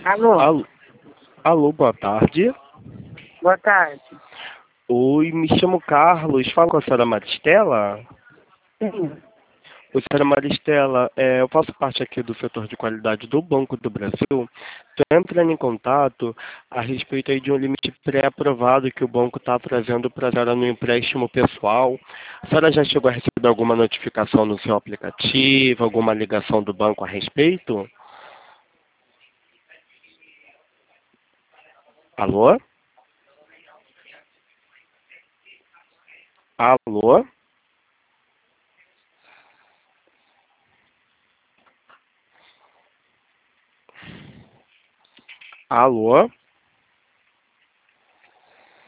Alô, Alô, alô, boa tarde. boa tarde. Oi, me chamo Carlos. Falo com a senhora Maristela? Sim. Oi, senhora Maristela, eu faço parte aqui do setor de qualidade do Banco do Brasil. Estou entrando em contato a respeito aí de um limite pré-aprovado que o banco está trazendo para a senhora no empréstimo pessoal. A senhora já chegou a receber alguma notificação no seu aplicativo, alguma ligação do banco a respeito? Alô? Alô? Alô?